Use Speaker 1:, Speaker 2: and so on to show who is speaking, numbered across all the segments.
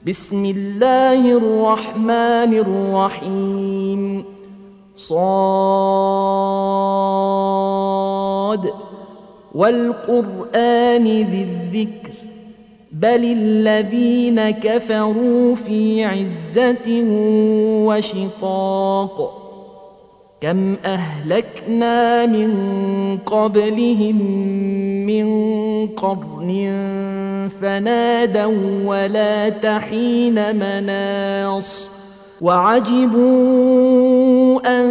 Speaker 1: بسم الله الرحمن الرحيم صاد والقرآن ذي الذكر بل الذين كفروا في عزة وشقاق كم أهلكنا من قبلهم من قرن فنادوا ولا تحين مناص وعجبوا أن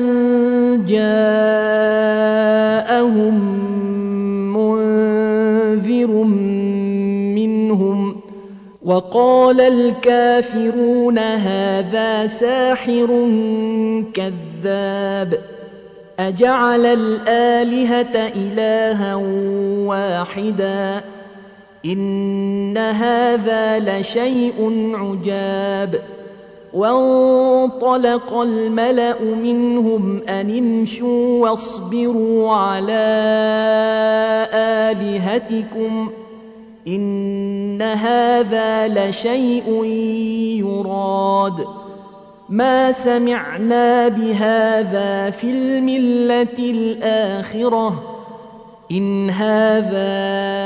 Speaker 1: جاءهم منذر منهم وقال الكافرون هذا ساحر كذاب أجعل الآلهة إلها واحدا إن هذا لشيء عجاب وانطلق الملأ منهم أن امشوا واصبروا على آلهتكم إن هذا لشيء يراد ما سمعنا بهذا في الملة الآخرة إن هذا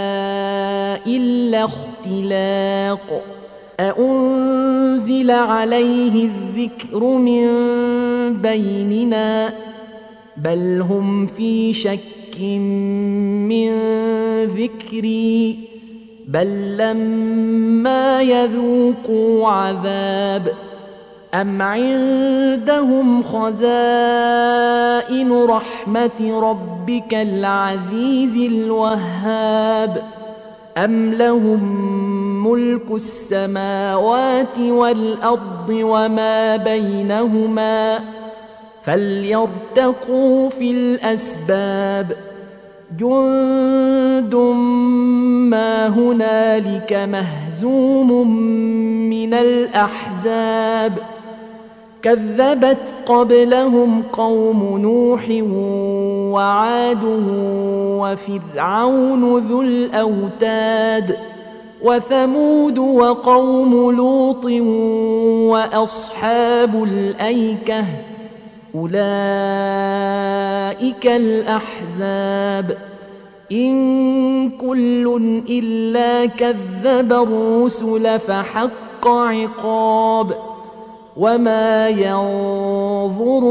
Speaker 1: إلا اختلاق أأنزل عليه الذكر من بيننا بل هم في شك من ذكري بل لما يذوقوا عذاب أم عندهم خزائن رحمة ربك العزيز الوهاب أم لهم ملك السماوات والأرض وما بينهما فليرتقوا في الأسباب جند ما هنالك مهزوم من الأحزاب كذبت قبلهم قوم نوح وعاد وفرعون ذو الأوتاد وثمود وقوم لوط وأصحاب الأيكة أولئك الأحزاب إن كل إلا كذب الرسل فحق عقاب وما ينظر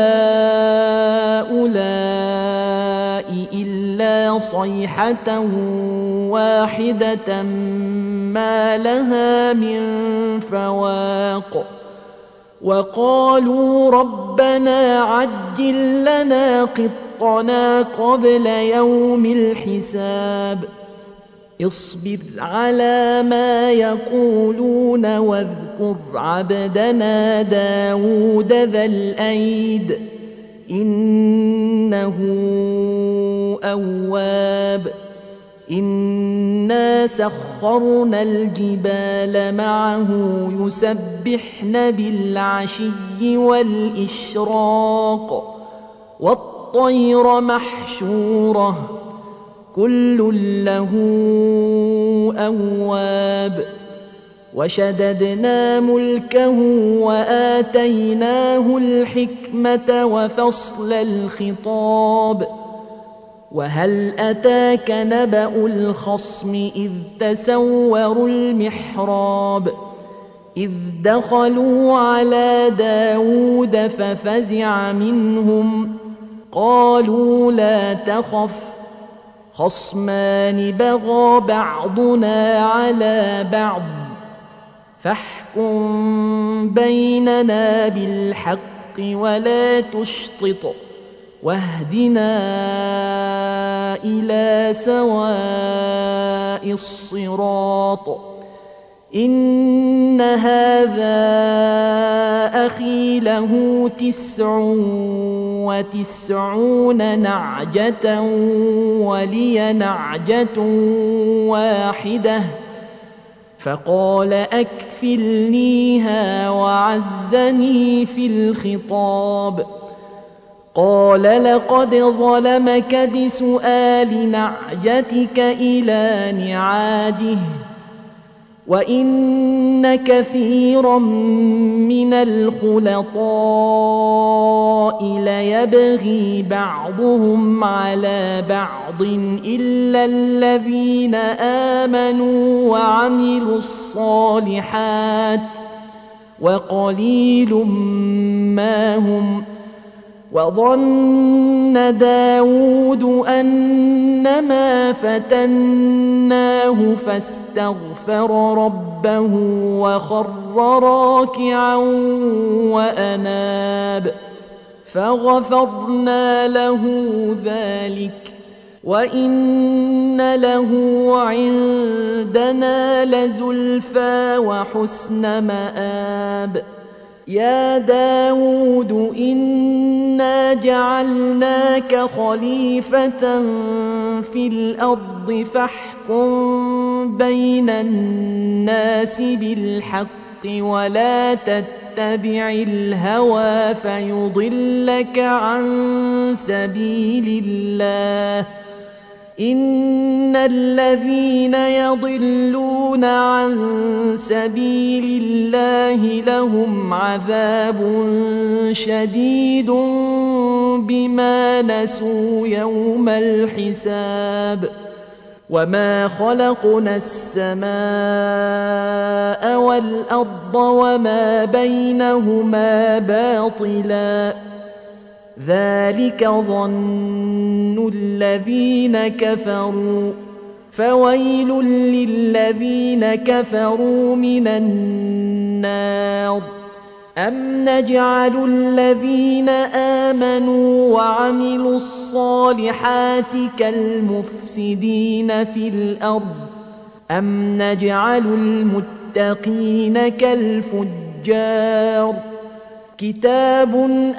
Speaker 1: هؤلاء إلا صيحة واحدة ما لها من فواق وقالوا ربنا عجل لنا قطنا قبل يوم الحساب اصبر على ما يقولون واذكر عبدنا داود ذا الأيد إنه أواب إنا سخرنا الجبال معه يسبحن بالعشي والإشراق والطير محشورة كل له أواب وشددنا ملكه وآتيناه الحكمة وفصل الخطاب وهل أتاك نبأ الخصم إذ تسوروا المحراب إذ دخلوا على داود ففزع منهم قالوا لا تخف خصمان بغى بعضنا على بعض فاحكم بيننا بالحق ولا تشطط واهدنا إلى سواء الصراط إن هذا أخي له 99 نعجة ولي نعجة واحدة فقال أكفلنيها وعزني في الخطاب قال لقد ظلمك بسؤال نعجتك إلى نعاجه وإن كثيرا من الخلطاء ليبغي بعضهم على بعض إلا الذين آمنوا وعملوا الصالحات وقليل ما هم. وظن داود أنما فتناه فاستغفر ربه وخر راكعا وأناب فغفرنا له ذلك وإن له عندنا لزلفى وحسن مآب. يا داود إنا جعلناك خليفة في الأرض فاحكم بين الناس بالحق ولا تتبع الهوى فيضلك عن سبيل الله. إن الذين يضلون عن سبيل الله لهم عذاب شديد بما نسوا يوم الحساب. وما خلقنا السماء والأرض وما بينهما باطلا ذلك ظن الذين كفروا فويل للذين كفروا من النار. أم نجعل الذين آمنوا وعملوا الصالحات كالمفسدين في الأرض أم نجعل المتقين كالفجار. كتاب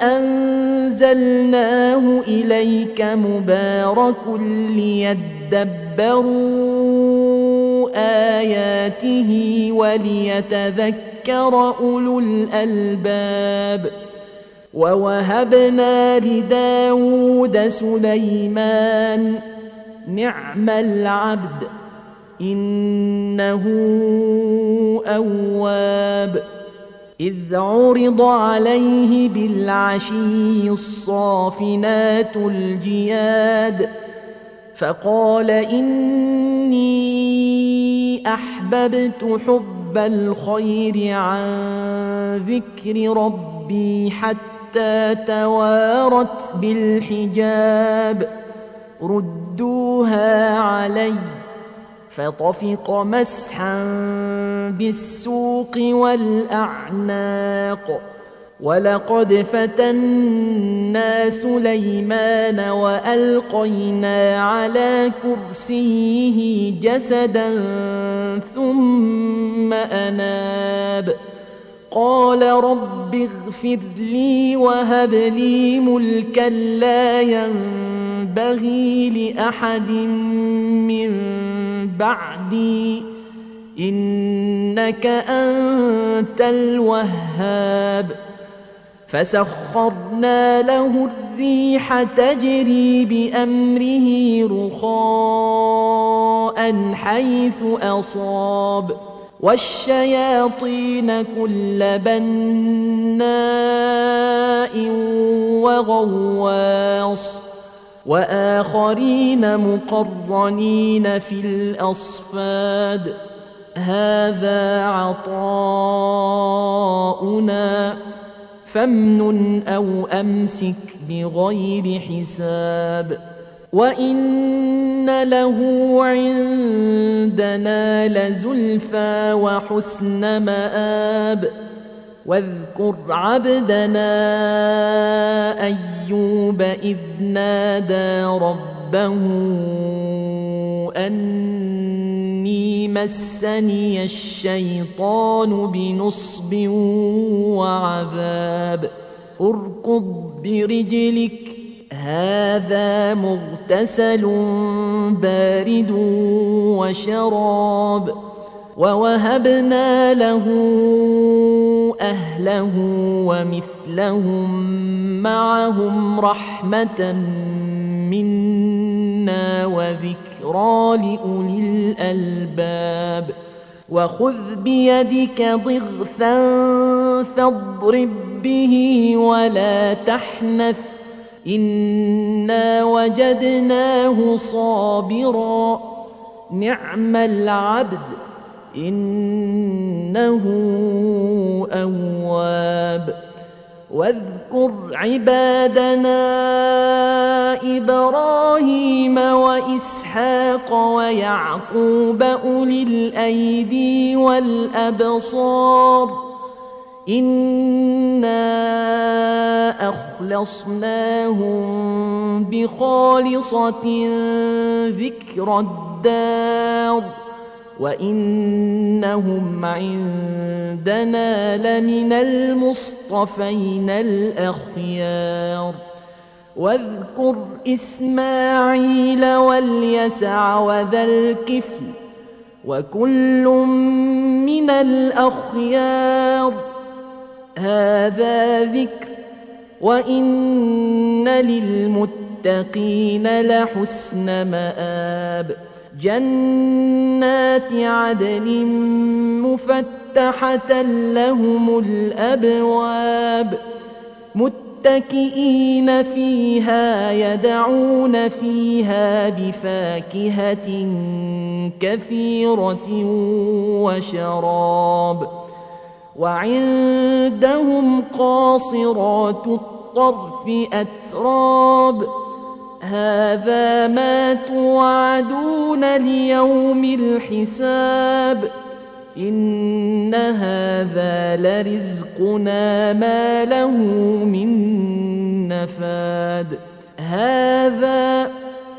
Speaker 1: أنزلناه إليك مبارك ليدبروا آياته وليتذكر أولو الألباب. ووهبنا لداود سليمان نعم العبد إنه أواب. إذ عرض عليه بالعشي الصافنات الجياد فقال إني أحببت حب الخير عن ذكر ربي حتى توارت بالحجاب ردوها علي فطفق مسحا بالسوق والأعناق. ولقد فتنا سليمان وألقينا على كرسيه جسدا ثم أناب قال رب اغفر لي وهب لي ملكا لا ينبغي لأحد من بعدي إنك أنت الوهاب. فسخرنا له الريح تجري بأمره رخاء حيث أصاب والشياطين كل بناء وغواص وآخرين مقرنين في الأصفاد هذا عطاؤنا فامنن أو أمسك بغير حساب. وإن له عندنا لزلفى وحسن مآب. واذكر عبدنا أيوب إذ نادى ربه أني مسني الشيطان بنصب وعذاب اركض برجلك هذا مغتسل بارد وشراب. ووهبنا له أهله ومثلهم معهم رحمة منا وذكرى لأولي الألباب. وخذ بيدك ضغثا فاضرب به ولا تحنث إنا وجدناه صابرا نعم العبد إنه أواب واذكر عبادنا إبراهيم وإسحاق ويعقوب أولي الأيدي والأبصار إنا أخلصناهم بخالصة ذكر الدار وإنهم عندنا لمن المصطفين الأخيار واذكر إسماعيل واليسع وذا الكفل وكل من الأخيار هذا ذكر وإن للمتقين لحسن مآب جنات عدن مفتحة لهم الأبواب متكئين فيها يدعون فيها بفاكهة كثيرة وشراب وعندهم قاصرات الطرف أتراب هذا ما توعدون ليوم الحساب إن هذا لرزقنا ما له من نفاد هذا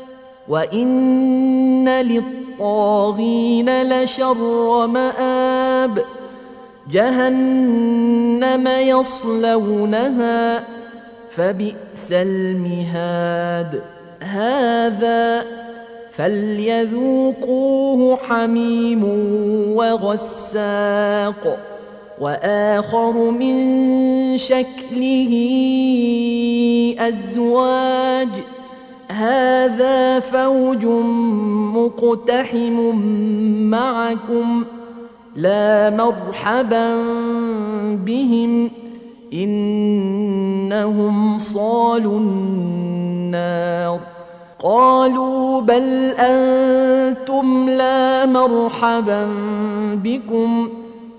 Speaker 1: وإن للطاغين لشر مآب جهنم يصلونها فبئس المهاد هذا فليذوقوه حميم وغساق وآخر من شكله أزواج هذا فوج مقتحم معكم لا مرحبا بهم إنهم صالوا النار قالوا بل أنتم لا مرحبا بكم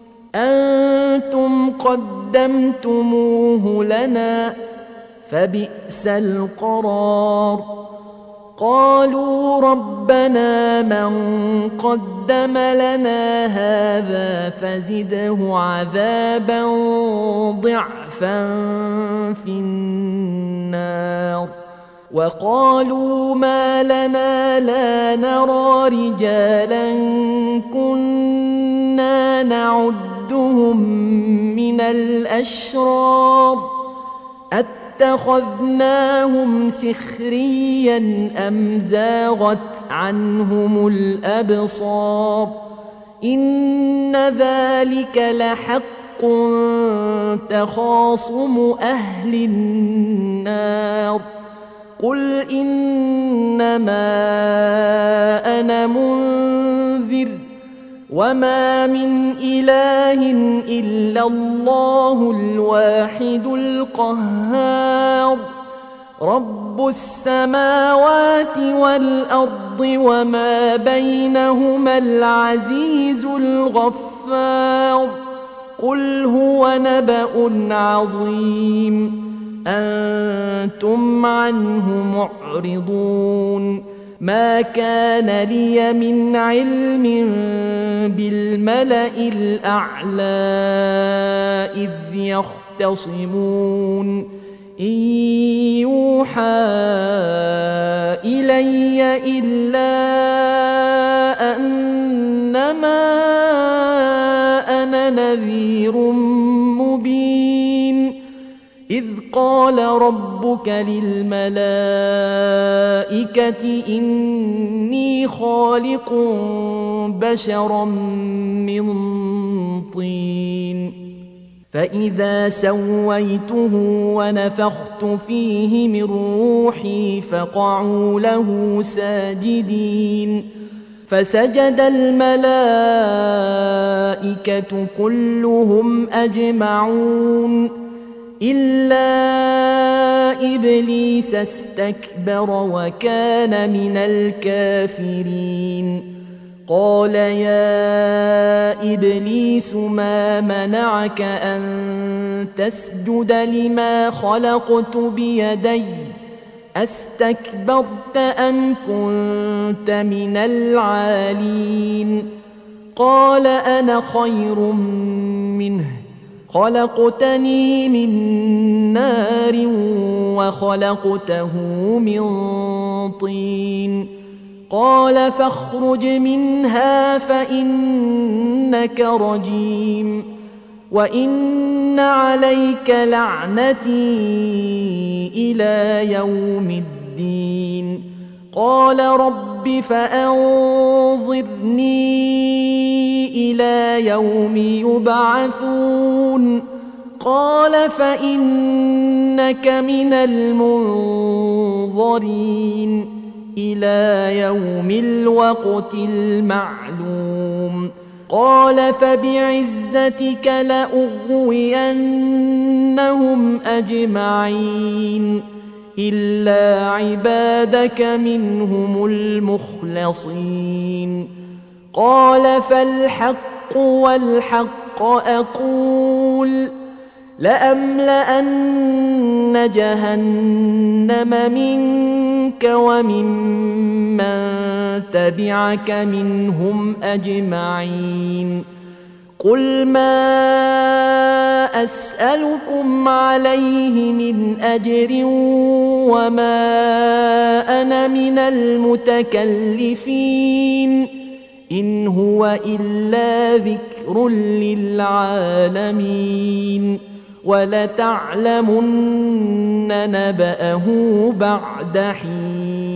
Speaker 1: أنتم قدمتموه لنا فبئس القرار قالوا ربنا من قدم لنا هذا فزده عذابا ضعفا في النار وقالوا ما لنا لا نرى رجالا كنا نعدهم من الأشرار اتخذناهم سخريا أم زاغت عنهم الأبصار إن ذلك لحق تخاصم أهل النار قل إنما أنا منذر وما من إله إلا الله الواحد القهار رب السماوات والأرض وما بينهما العزيز الغفار قل هو نبأ عظيم أنتم عنه معرضون ما كان لي من علم بالملأ الأعلى إذ يختصمون إن يوحى إلي إلا أنما أنا نذير مبين إذ قال ربك للملائكة إني خالق بشرا من طين فإذا سويته ونفخت فيه من روحي فقعوا له ساجدين فسجد الملائكة كلهم أجمعون إلا إبليس استكبر وكان من الكافرين قال يا إبليس ما منعك أن تسجد لما خلقت بيدي أستكبرت أم كنت من العالين قال أنا خير منه خلقتني من نار وخلقته من طين قال فاخرج منها فإنك رجيم وإن عليك لعنتي إلى يوم الدين قال رب فأنظرني إلى يوم يبعثون قال فإنك من المنظرين إلى يوم الوقت المعلوم قال فبعزتك لأغوينهم أجمعين إلا عبادك منهم المخلصين قال فالحق والحق أقول لأملأن جهنم منك وممن تبعك منهم أجمعين قل ما أسألكم عليه من أجر وما أنا من المتكلفين إن هو إلا ذكر للعالمين ولتعلمن نبأه بعد حين